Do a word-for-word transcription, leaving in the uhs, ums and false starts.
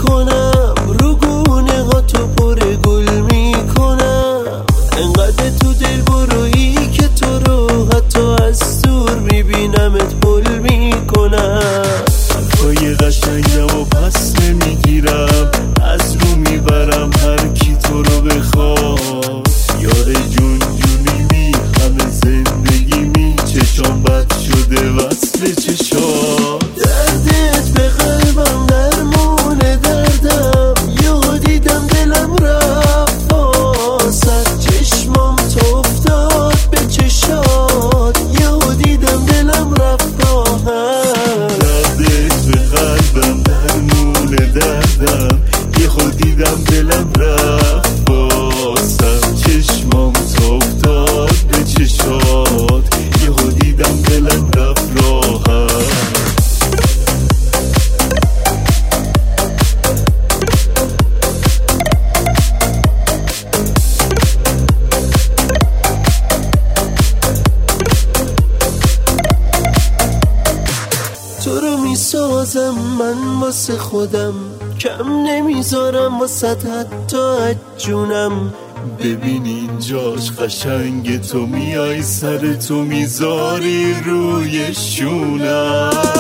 میکنم، رو گونه ها تو پر گل میکنم. انقدر تو دل برویی که تو رو حتی از دور میبینمت حل میکنم. حرفای قشنگم و پس نمیگیرم، از رو میبرم هر کی تو رو بخواد. یار جون جونی می همه زندگی می، چشام بد شده وصل چشام. دردت به قلبم درمون دردم، یهو دیدم دلم رفت واسد. چشمام تو افتاد به چشات، یهو دیدم دلم رفت راحت. دردت به قلبم درمون دردم، یهو دیدم دلم رفت واسد. چشمام تو افتاد به چشات، یهو دیدم دلم رفت راحت. تو رو میسازم من واسه خودم، کم نمیذارم واسه حتی از جونم. ببین اینجاش قشنگ، تو میای سر تو میذاری روی شونم.